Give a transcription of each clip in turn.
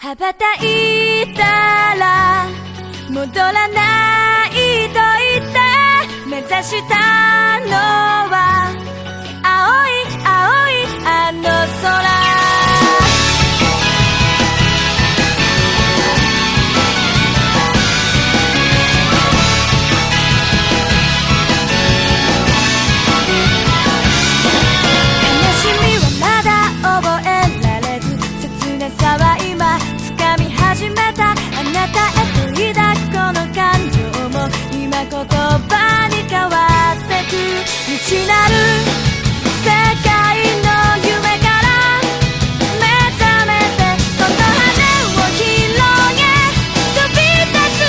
羽ばたいたら戻らないと言って目指したのは青い青いあの空。始めたあなたへと抱くこの感情も今言葉に変わってく未知なる世界の夢から目覚めてこの羽を広げ飛び立つ。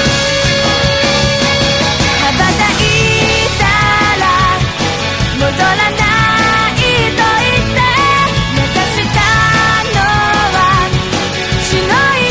羽ばたいたら戻らないと言って目指したのは白い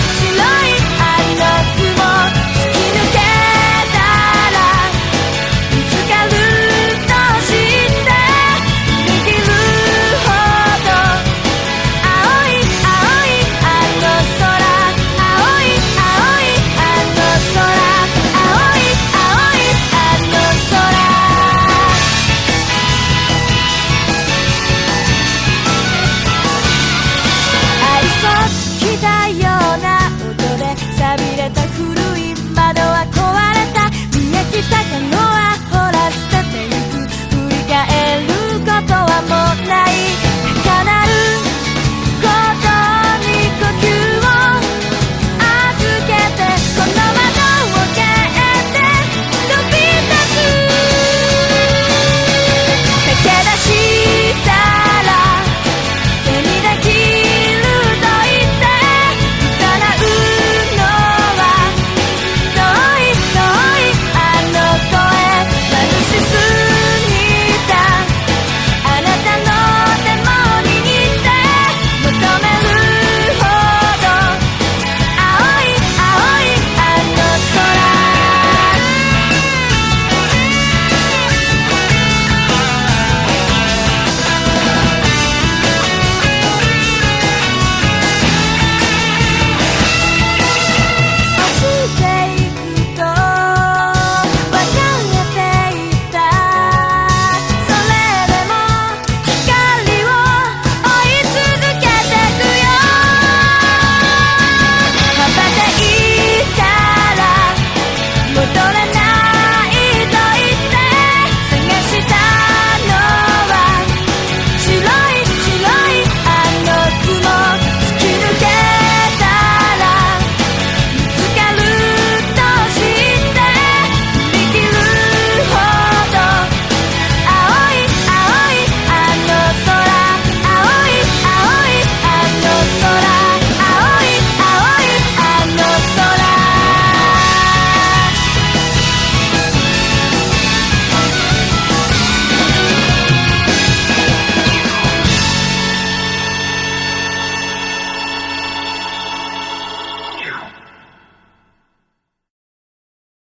錆びれた古い窓は壊れた見え切った可能